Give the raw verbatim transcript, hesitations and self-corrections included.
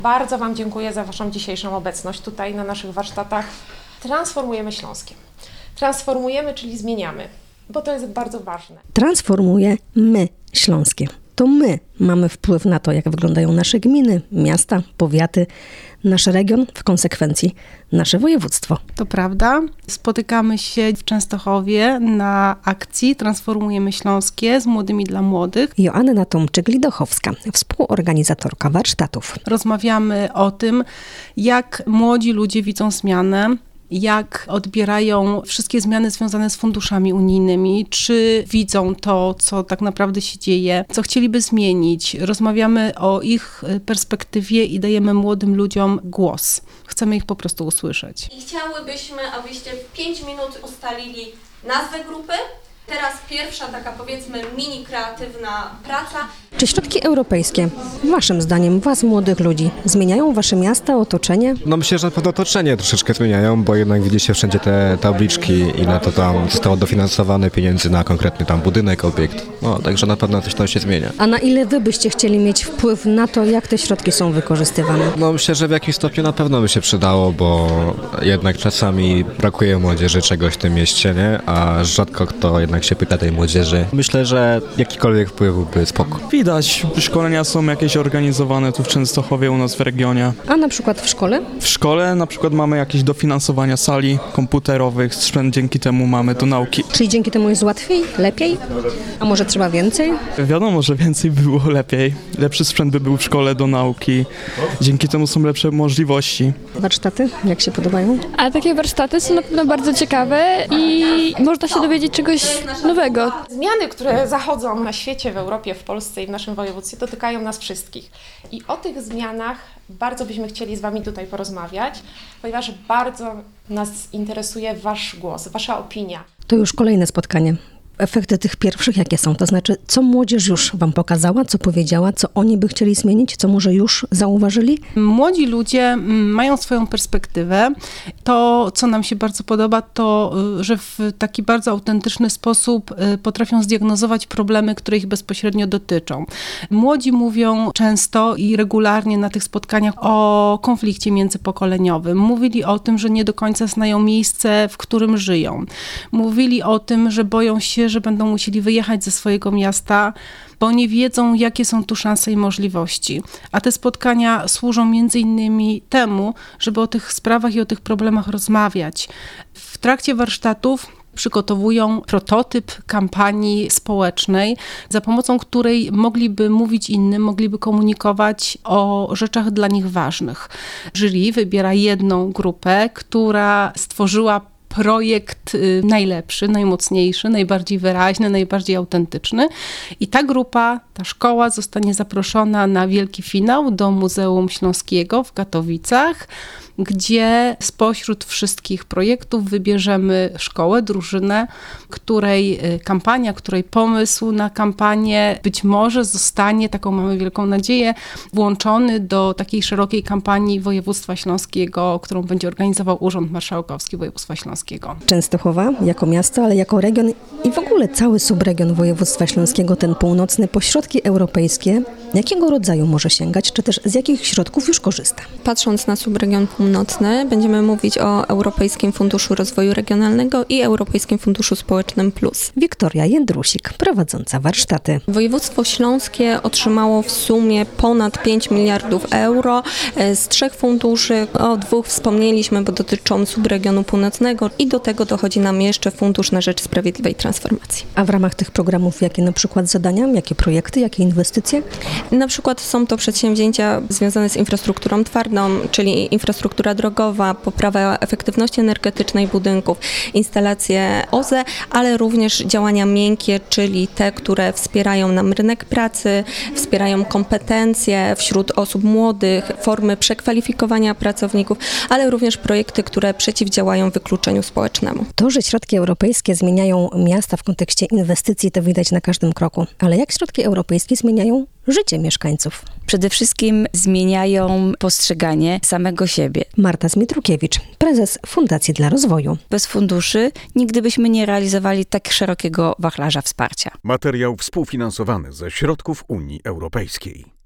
Bardzo Wam dziękuję za Waszą dzisiejszą obecność tutaj na naszych warsztatach. Transformujemy Śląskie. Transformujemy, czyli zmieniamy, bo to jest bardzo ważne. Transformuje my Śląskie. To my mamy wpływ na to, jak wyglądają nasze gminy, miasta, powiaty, nasz region, w konsekwencji nasze województwo. To prawda. Spotykamy się w Częstochowie na akcji Transformujemy Śląskie z Młodymi dla Młodych. Joanna Tomczyk-Lidochowska, współorganizatorka warsztatów. Rozmawiamy o tym, jak młodzi ludzie widzą zmianę, jak odbierają wszystkie zmiany związane z funduszami unijnymi, czy widzą to, co tak naprawdę się dzieje, co chcieliby zmienić. Rozmawiamy o ich perspektywie i dajemy młodym ludziom głos. Chcemy ich po prostu usłyszeć. I chciałybyśmy, abyście w pięć minut ustalili nazwę grupy. Teraz pierwsza taka, powiedzmy, mini kreatywna praca. Czy środki europejskie, waszym zdaniem, was młodych ludzi, zmieniają wasze miasta, otoczenie? No myślę, że na pewno otoczenie troszeczkę zmieniają, bo jednak widzicie wszędzie te tabliczki, ile to tam zostało dofinansowane pieniędzy na konkretny tam budynek, obiekt. No, także na pewno coś tam się zmienia. A na ile wy byście chcieli mieć wpływ na to, jak te środki są wykorzystywane? No myślę, że w jakimś stopniu na pewno by się przydało, bo jednak czasami brakuje młodzieży czegoś w tym mieście, nie? A rzadko kto jednak się pyta tej młodzieży. Myślę, że jakikolwiek wpływ byłby spoko. Widać, szkolenia są jakieś organizowane tu w Częstochowie u nas w regionie. A na przykład w szkole? W szkole na przykład mamy jakieś dofinansowania sali komputerowych, sprzęt dzięki temu mamy do nauki. Czyli dzięki temu jest łatwiej, lepiej? A może trzeba więcej? Wiadomo, że więcej by było lepiej. Lepszy sprzęt by był w szkole do nauki. Dzięki temu są lepsze możliwości. Warsztaty, jak się podobają? A takie warsztaty są na pewno bardzo ciekawe i można się dowiedzieć czegoś nowego. Zmiany, które zachodzą na świecie, w Europie, w Polsce i w naszym województwie, dotykają nas wszystkich. I o tych zmianach bardzo byśmy chcieli z Wami tutaj porozmawiać, ponieważ bardzo nas interesuje Wasz głos, Wasza opinia. To już kolejne spotkanie. Efekty tych pierwszych jakie są? To znaczy, co młodzież już wam pokazała, co powiedziała, co oni by chcieli zmienić, co może już zauważyli? Młodzi ludzie mają swoją perspektywę. To, co nam się bardzo podoba, to, że w taki bardzo autentyczny sposób potrafią zdiagnozować problemy, które ich bezpośrednio dotyczą. Młodzi mówią często i regularnie na tych spotkaniach o konflikcie międzypokoleniowym. Mówili o tym, że nie do końca znają miejsce, w którym żyją. Mówili o tym, że boją się, że będą musieli wyjechać ze swojego miasta, bo nie wiedzą, jakie są tu szanse i możliwości. A te spotkania służą między innymi temu, żeby o tych sprawach i o tych problemach rozmawiać. W trakcie warsztatów przygotowują prototyp kampanii społecznej, za pomocą której mogliby mówić innym, mogliby komunikować o rzeczach dla nich ważnych. Jury wybiera jedną grupę, która stworzyła projekt najlepszy, najmocniejszy, najbardziej wyraźny, najbardziej autentyczny. I ta grupa, ta szkoła zostanie zaproszona na wielki finał do Muzeum Śląskiego w Katowicach, gdzie spośród wszystkich projektów wybierzemy szkołę, drużynę, której kampania, której pomysł na kampanię być może zostanie, taką mamy wielką nadzieję, włączony do takiej szerokiej kampanii województwa śląskiego, którą będzie organizował Urząd Marszałkowski Województwa Śląskiego. Częstochowa jako miasto, ale jako region i w ogóle cały subregion województwa śląskiego, ten północny, po środki europejskie, jakiego rodzaju może sięgać, czy też z jakich środków już korzysta? Patrząc na subregion północny, będziemy mówić o Europejskim Funduszu Rozwoju Regionalnego i Europejskim Funduszu Społecznym Plus. Wiktoria Jędrusik, prowadząca warsztaty. Województwo śląskie otrzymało w sumie ponad pięć miliardów euro z trzech funduszy. O dwóch wspomnieliśmy, bo dotyczą subregionu północnego i do tego dochodzi nam jeszcze Fundusz na Rzecz Sprawiedliwej Transformacji. A w ramach tych programów jakie na przykład zadania, jakie projekty, jakie inwestycje? Na przykład są to przedsięwzięcia związane z infrastrukturą twardą, czyli infrastruktura drogowa, poprawa efektywności energetycznej budynków, instalacje O Z E, ale również działania miękkie, czyli te, które wspierają nam rynek pracy, wspierają kompetencje wśród osób młodych, formy przekwalifikowania pracowników, ale również projekty, które przeciwdziałają wykluczeniu społecznemu. To, że środki europejskie zmieniają miasta w kontekście inwestycji, to widać na każdym kroku. Ale jak środki europejskie zmieniają życie mieszkańców? Przede wszystkim zmieniają postrzeganie samego siebie. Marta Zmitrukiewicz, prezes Fundacji dla Rozwoju. Bez funduszy nigdy byśmy nie realizowali tak szerokiego wachlarza wsparcia. Materiał współfinansowany ze środków Unii Europejskiej.